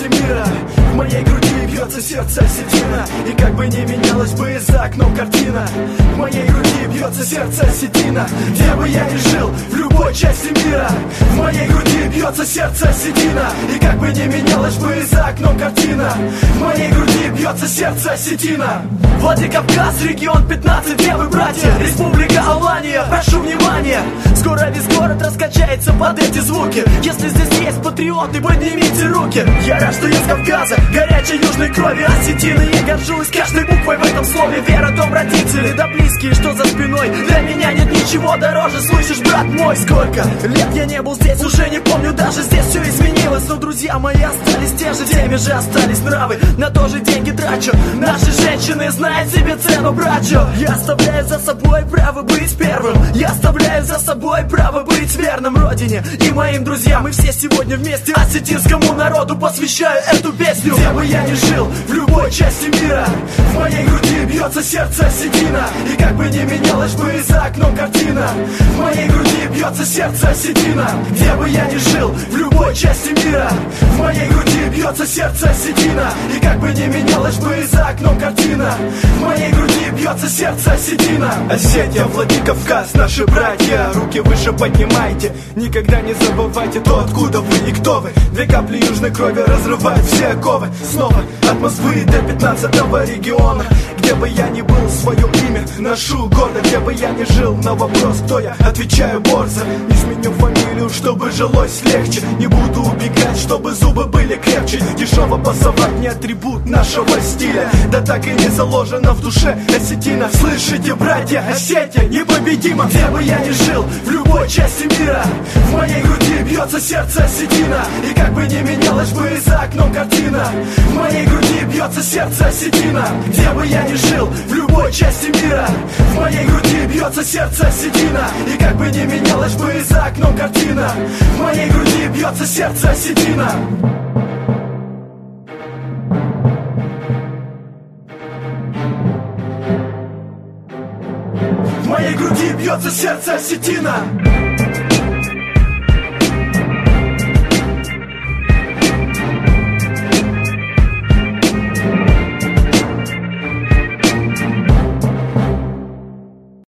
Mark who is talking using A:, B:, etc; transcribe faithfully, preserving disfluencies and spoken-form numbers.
A: мира. В моей груди бьется сердце осетина, и как бы не менялась бы за окном картина. В моей груди бьется сердце осетина, где бы я ни жил, в любой части мира. В моей груди бьется сердце осетина, и как бы не менялась бы за окном картина. В моей груди бьется сердце осетина. Владикавказ, регион пятнадцать, где вы, братья? Республика Алания, прошу внимания. Скоро весь город раскачается под эти звуки. Если здесь есть патриоты, поднимите руки. Я рад, что я с Кавказа, горячей южной крови осетины. Я горжусь каждой буквой в этом слове. Вера, дом, родители, да близкие, что за спиной. Для меня нет ничего дороже, слышишь, брат мой? Сколько лет я не был здесь, уже не помню, даже здесь все изменилось. Но друзья мои остались те же, теми же остались нравы. На то же деньги трачу, наши женщины знают себе цену, братья. Я оставляю за собой право быть первым. Я оставляю за собой право быть верным родине и моим друзьям. Мы все сегодня вместе осетинскому народу посвящаю эту песню. Где бы я ни жил, в любой части мира, в моей груди бьется сердце осетина, и как бы не менялась бы за окном картина. В моей груди бьется сердце осетина, где бы я ни жил, в любой части мира. В моей груди бьется сердце осетина, и как бы не менялась бы за окном картина. В моей груди бьется сердце осетина. Осетия, Владикавказ, наши братья, руки выше поднимайте. Никогда не забывайте то, откуда вы и кто вы. Две капли южной крови разрывают все оковы. Снова от Москвы до пятнадцатого региона. Где бы я ни был, свое имя ношу гордо. Где бы я ни жил, на вопрос, кто я, отвечаю борзо. Не сменю фамилию, чтобы жилось легче. Не буду убегать, чтобы зубы были крепче. Дешево пасовать не атрибут нашего стиля. Да так и не заложено в душе осетина. Слышите, братья, Осетия непобедима. Где бы я ни жил, в любой части мира, в моей груди бьется сердце осетина, и как бы не менялась бы за окном картина. В моей груди бьется сердце осетина, где бы я ни жил, в любой части мира. В моей груди бьется сердце осетина, и как бы не менялась бы за окном картина. В моей груди бьется сердце осетина. В моей груди бьется сердце осетина.